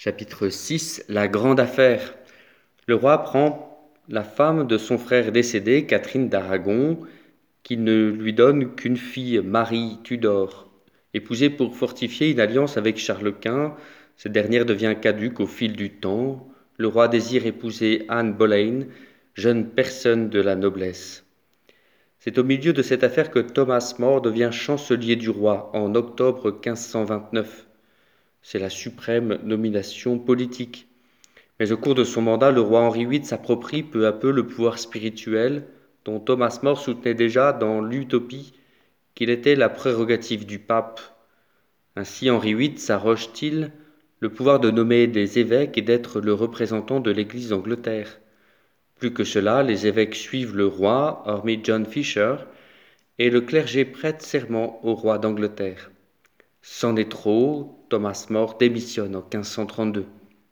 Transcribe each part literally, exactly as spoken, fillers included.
Chapitre six. La grande affaire. Le roi prend la femme de son frère décédé, Catherine d'Aragon, qu'il ne lui donne qu'une fille, Marie Tudor, épousée pour fortifier une alliance avec Charles Quint. Cette dernière devient caduque au fil du temps. Le roi désire épouser Anne Boleyn, jeune personne de la noblesse. C'est au milieu de cette affaire que Thomas More devient chancelier du roi en octobre quinze cent vingt-neuf. C'est la suprême nomination politique. Mais au cours de son mandat, le roi Henri huit s'approprie peu à peu le pouvoir spirituel dont Thomas More soutenait déjà dans l'Utopie qu'il était la prérogative du pape. Ainsi Henri huit s'arroge-t-il le pouvoir de nommer des évêques et d'être le représentant de l'Église d'Angleterre. Plus que cela, les évêques suivent le roi, hormis John Fisher, et le clergé prête serment au roi d'Angleterre. C'en est trop, Thomas More démissionne en quinze cent trente-deux.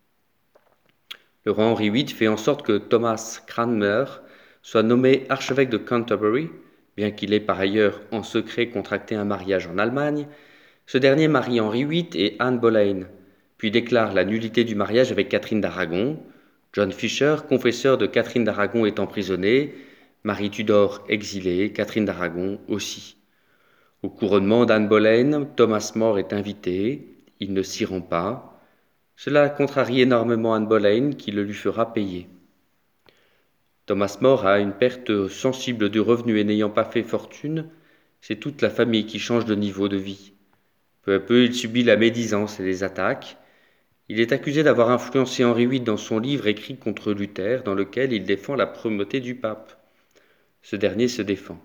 Le roi Henri huit fait en sorte que Thomas Cranmer soit nommé archevêque de Canterbury, bien qu'il ait par ailleurs en secret contracté un mariage en Allemagne. Ce dernier marie Henri huit et Anne Boleyn, puis déclare la nullité du mariage avec Catherine d'Aragon. John Fisher, confesseur de Catherine d'Aragon, est emprisonné, Marie Tudor exilée, Catherine d'Aragon aussi. Au couronnement d'Anne Boleyn, Thomas More est invité, il ne s'y rend pas. Cela contrarie énormément Anne Boleyn, qui le lui fera payer. Thomas More a une perte sensible du revenu et n'ayant pas fait fortune, c'est toute la famille qui change de niveau de vie. Peu à peu, il subit la médisance et les attaques. Il est accusé d'avoir influencé Henri huit dans son livre écrit contre Luther, dans lequel il défend la primauté du pape. Ce dernier se défend.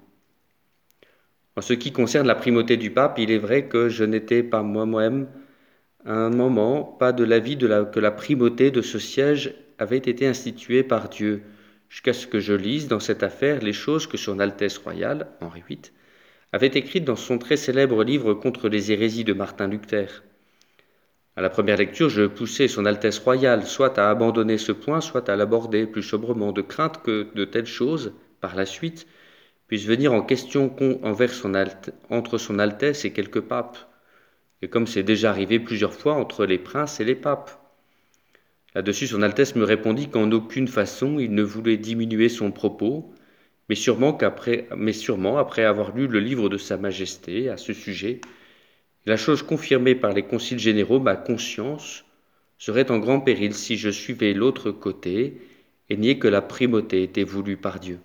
En ce qui concerne la primauté du pape, il est vrai que je n'étais pas moi-même à un moment pas de l'avis de la, que la primauté de ce siège avait été instituée par Dieu, jusqu'à ce que je lise dans cette affaire les choses que son Altesse royale, Henri huit, avait écrites dans son très célèbre livre contre les hérésies de Martin Luther. À la première lecture, je poussai son Altesse royale soit à abandonner ce point, soit à l'aborder plus sobrement, de crainte que de telles choses, par la suite, puissent venir en question envers son Alt- entre son Altesse et quelques papes, et comme c'est déjà arrivé plusieurs fois entre les princes et les papes. Là-dessus, son Altesse me répondit qu'en aucune façon il ne voulait diminuer son propos, mais sûrement, qu'après, mais sûrement après avoir lu le livre de Sa Majesté à ce sujet, la chose confirmée par les conciles généraux, ma conscience serait en grand péril si je suivais l'autre côté et niais que la primauté était voulue par Dieu.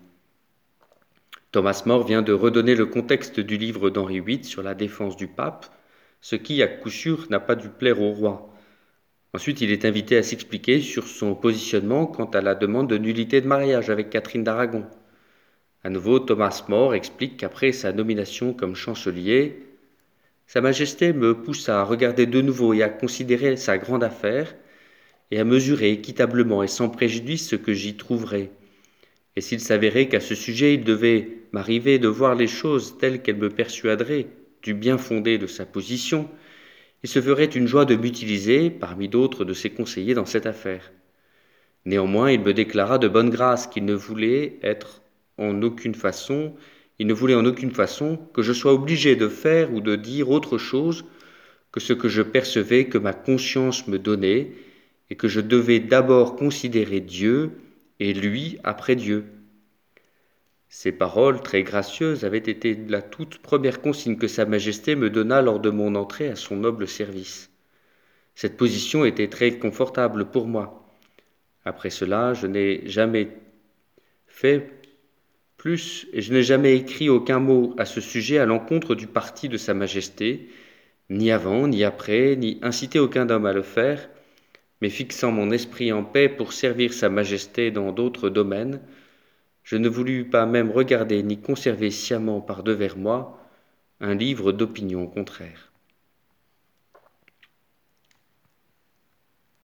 Thomas More vient de redonner le contexte du livre d'Henri huit sur la défense du pape, ce qui, à coup sûr, n'a pas dû plaire au roi. Ensuite, il est invité à s'expliquer sur son positionnement quant à la demande de nullité de mariage avec Catherine d'Aragon. À nouveau, Thomas More explique qu'après sa nomination comme chancelier, Sa Majesté me poussa à regarder de nouveau et à considérer sa grande affaire, et à mesurer équitablement et sans préjudice ce que j'y trouverais. Et s'il s'avérait qu'à ce sujet il devait m'arriver de voir les choses telles qu'elles me persuaderaient du bien fondé de sa position, il se ferait une joie de m'utiliser, parmi d'autres de ses conseillers, dans cette affaire. Néanmoins, il me déclara de bonne grâce qu'il ne voulait être en aucune façon, il ne voulait en aucune façon que je sois obligé de faire ou de dire autre chose que ce que je percevais que ma conscience me donnait, et que je devais d'abord considérer Dieu, et lui après Dieu. Ces paroles très gracieuses avaient été la toute première consigne que Sa Majesté me donna lors de mon entrée à son noble service. Cette position était très confortable pour moi. Après cela, je n'ai jamais fait plus, et je n'ai jamais écrit aucun mot à ce sujet à l'encontre du parti de Sa Majesté, ni avant, ni après, ni inciter aucun homme à le faire, mais fixant mon esprit en paix pour servir Sa Majesté dans d'autres domaines, je ne voulus pas même regarder ni conserver sciemment par devers moi un livre d'opinion contraire.